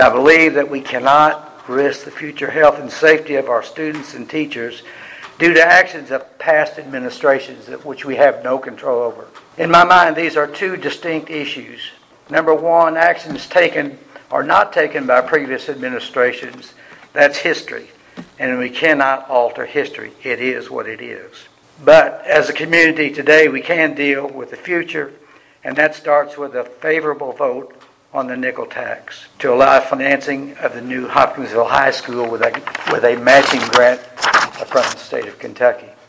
I believe that we cannot risk the future health and safety of our students and teachers due to actions of past administrations which we have no control over. In my mind, these are two distinct issues. Number one, actions taken or not taken by previous administrations, that's history. And we cannot alter history. It is what it is. But as a community today, we can deal with the future, and that starts with a favorable vote on the nickel tax to allow financing of the new Hopkinsville High School with a matching grant from the state of Kentucky.